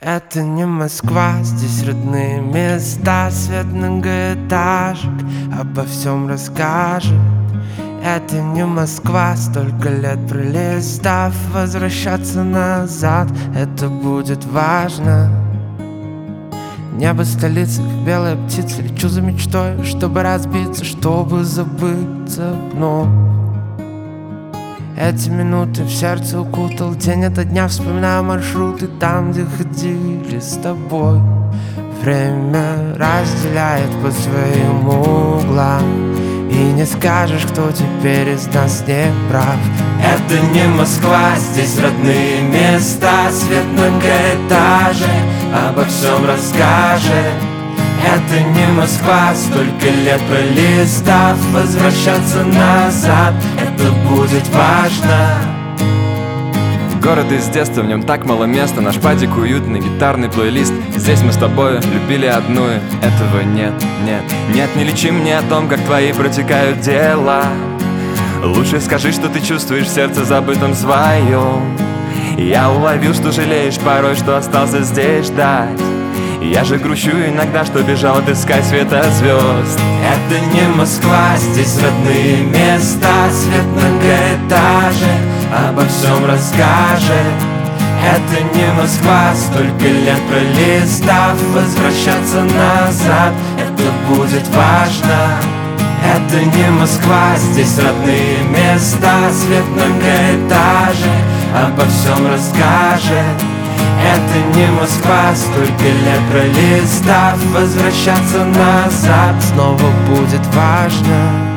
Это не Москва, здесь родные места. Свет многоэтажек обо всем расскажет. Это не Москва, столько лет пролистав. Возвращаться назад, это будет важно. Небо столицы, как белая птица. Лечу за мечтой, чтобы разбиться, чтобы забыться вновь. Эти минуты в сердце укутал день ото дня. Вспоминаю маршруты там, где ходили с тобой. Время разделяет по своим углам, и не скажешь, кто теперь из нас не прав. Это не Москва, здесь родные места. Свет многоэтажек обо всем расскажет. Это не Москва, столько лет пролистав. Возвращаться назад, это будет важно. Город из детства, в нем так мало места. Наш падик уютный, гитарный плейлист. Здесь мы с тобой любили одну, и этого нет, нет. Нет, не лечи мне о том, как твои протекают дела. Лучше скажи, что ты чувствуешь в сердце забытом своем. Я уловил, что жалеешь порой, что остался здесь ждать. Я же грущу иногда, что бежал отыскать света звезд. Это не Москва, здесь родные места. Свет многоэтажек обо всем расскажет. Это не Москва, столько лет пролистав. Возвращаться назад, это будет важно. Это не Москва, здесь родные места. Свет многоэтажек обо всем расскажет. Это не Москва, столько лет пролистав. Возвращаться назад снова будет важно.